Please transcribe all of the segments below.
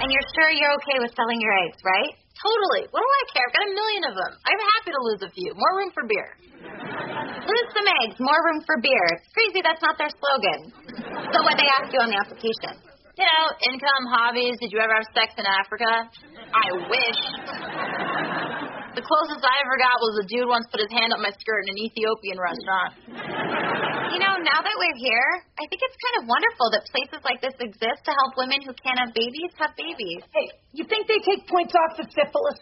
And you're sure you're okay with selling your eggs, right? Totally. What do I care? I've got 1 million of them. I'm happy to lose a few. More room for beer. Lose some eggs, more room for beer. It's crazy that's not their slogan. So what they ask you on the application? You know, income, hobbies. Did you ever have sex in Africa? I wish. The closest I ever got was a dude once put his hand up my skirt in an Ethiopian restaurant. You know, now that we're here, I think it's kind of wonderful that places like this exist to help women who can't have babies have babies. Hey, you think they take points off for syphilis?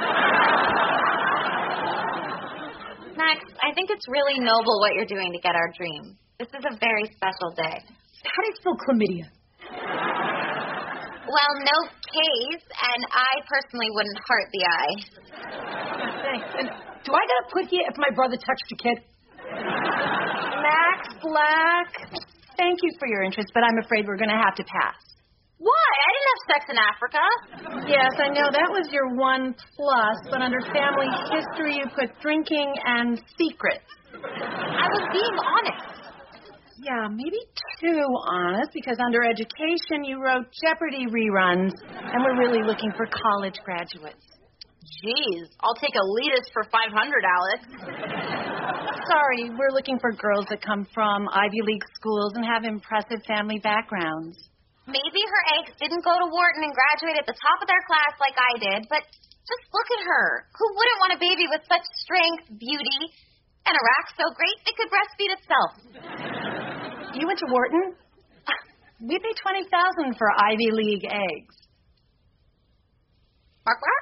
Max, I think it's really noble what you're doing to get our dream. This is a very special day. How do you spell chlamydia? Well, no K's, and I personally wouldn't hurt the I. Thanks. And do I gotta put here if my brother touched a kid? Max Black, thank you for your interest, but I'm afraid we're going to have to pass. Why? I didn't have sex in Africa. Yes, I know that was your 1+, but under family history you put drinking and secrets. I was being honest. Yeah, maybe too honest, because under education you wrote Jeopardy reruns, and we're really looking for college graduates. Jeez, I'll take elitist for 500, Alex. Sorry, we're looking for girls that come from Ivy League schools and have impressive family backgrounds. Maybe her eggs didn't go to Wharton and graduate at the top of their class like I did, but just look at her. Who wouldn't want a baby with such strength, beauty, and a rack so great it could breastfeed itself? You went to Wharton? We pay $20,000 for Ivy League eggs. Mark, where